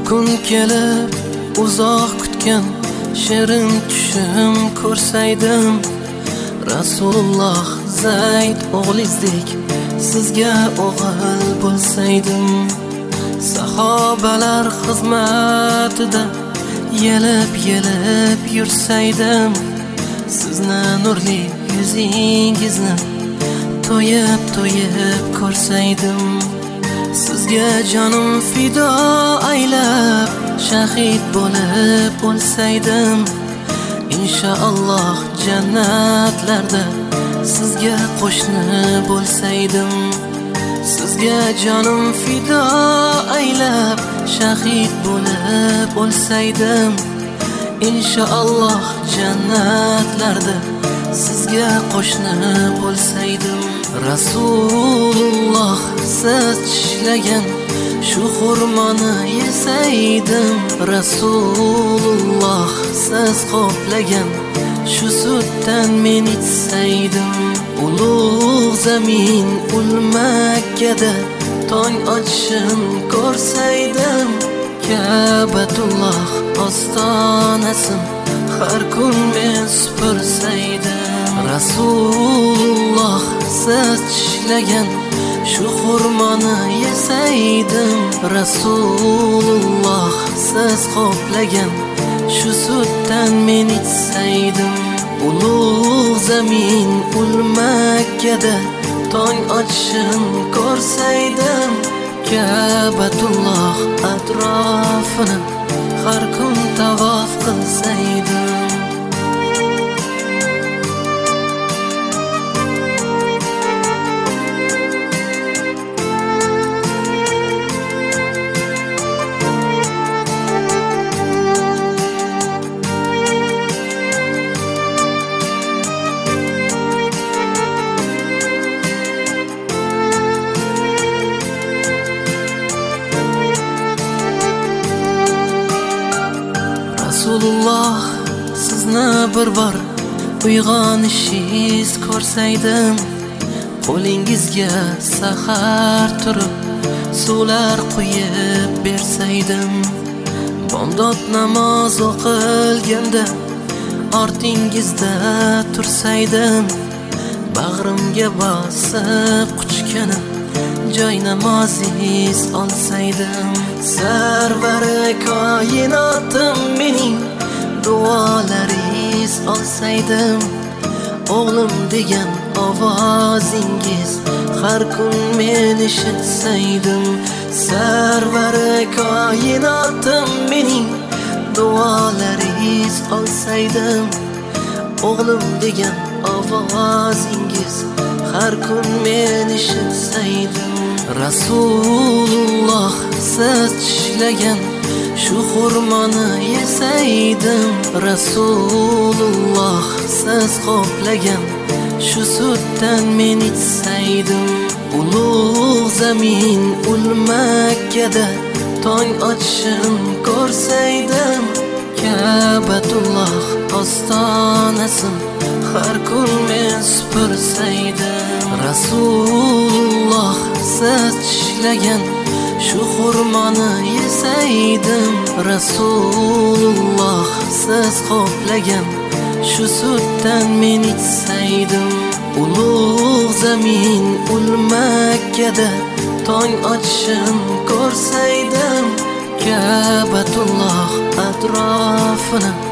kun kelib uzoq kutgan shirin tushim ko'rsaydim. Rasululloh Zayd o'g'lizdek sizga o'g'il bo'lsaydim. Sahobalar xizmatida yelib yursaydim. Sizni nurli yuzingizni to'yib ko'rsaydim. Sizga jonim fido aylab shahid bo'lib o'lsaydim. Inshaalloh jannatlarda sizga qo'shni bo'lsaydim. Sizga jonim fido aylab shahid bo'lib o'lsaydim. Inshaalloh jannatlarda sizga qo'shni bo'lsaydim. Rasululloh siz tishlagan shu xurmoni yesaydim. Rasululloh siz qoplagan shu sutdan men ichsaydim. Ulug' zamin ul Makkada tong otishim ko'rsaydim. Ka'batulloh ostonasin har kun men supursaydim. Rasululloh siz tishlagan shu xurmoni yesaydim. Rasululloh siz qoplagan shu sutdan men ichsaydim. Ulug' zamin ul Makkada tong otishim ko'rsaydim. Ka'batulloh atrofini har kun tavof qilsaydim. Rasululloh sizni bir bor uyg'onishingiz ko'rsaydim. Qo'lingizga sahar turib suvlar quyib bersaydim. Bomdod namoz o'qilganda ortingizda tursaydim. Bag'rimga bosib quchganim joy namozingiz olsaydim. Sarvari koinotim mening duolaringiz olsaydim. O'g'lim degan ovozingiz har kun men eshitsaydim. Sarvari koinotim mening duolaringiz olsaydim. O'g'lim degan ovozingiz har kun men eshitsaydim. Rasululloh siz tishlagan shu xurmoni yesaydim. Rasululloh siz qoplagan shu sutdan men ichsaydim. Ulug' zamin ul Makkada tong otishim ko'rsaydim. Ka'batulloh ostonasin har kun men supursaydim. Rasululloh siz tishlagan shu xurmoni yesaydim. Rasululloh siz qoplagan shu sutdan men ichsaydim. Ulug' zamin ul Makkada tong otishim ko'rsaydim. Ka'batulloh atrofini